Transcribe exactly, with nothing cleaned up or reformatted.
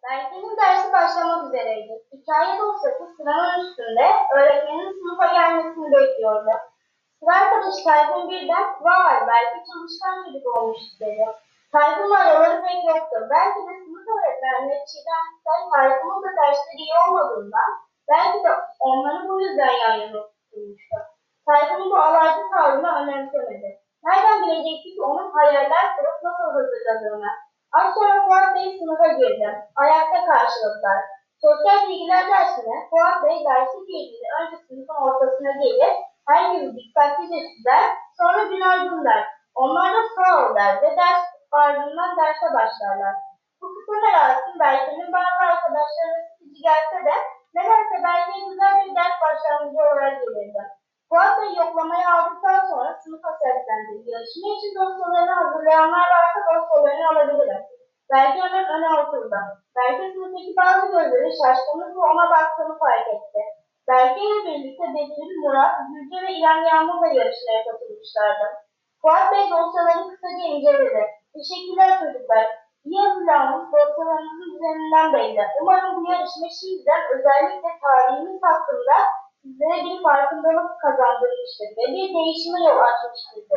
Berke'nin dersi başlamak üzereydi. Hikaye dosyası sıranın üstünde, öğretmenin sınıfa gelmesini bekliyordu. Sıra arkadaşı Tayfun birden, "Vay, Berke çalışkan çocuk olmuş" dedi. Tayfun'la araları pek yoktu. Belki de sınıf öğretmenleri Çiğdem Kutay, Tayfun'un da dersleri iyi olmadığından, belki de onları bu yüzden yan yana tutulmuştu. Tayfun'un bu alaycı tavrını önemsemedi. Nereden bilecekti ki onun hayaller kurup nasıl hazırladığını? Az sonra Fuat Bey sınıfa girdi. Ayakta karşıladılar. Sosyal bilgiler dersine Fuat Bey derse girdiğinde önce sınıfın ortasına gelir, herkesi dikkatlice süzer, sonra günaydın der. Onlar da sağ ol der ve ders ardından derse başlarlar. Bu kısa merasim Berke'nin bazı arkadaşlarına sıkıcı gelse de nedense Berke'ye güzel bir ders başlangıcı olarak gelirdi. Fuat Bey yoklamayı aldıktan sonra sınıfa seslendi. Yarışma için dosyalarını hazırlayanlar varsa dosyalarını alabilirim. Berke hemen öne oturdu. Berke sınıftaki bazı gözleri şaşkınlıkla ona baktığını fark etti. Berke ile birlikte Betül, Murat, Gülce ve İrem Yağmur da yarışmaya katılmışlardı. Fuat Bey dosyalarını kısaca inceledi. Teşekkürler çocuklar. İyi hazırlanmış dosyalarınızın üzerinden belli. Umarım bu yarışma şimdiden özellikle tarihimiz hakkında sizlere bir farkındalık kazandırmıştır ve bir değişime yol açmıştır.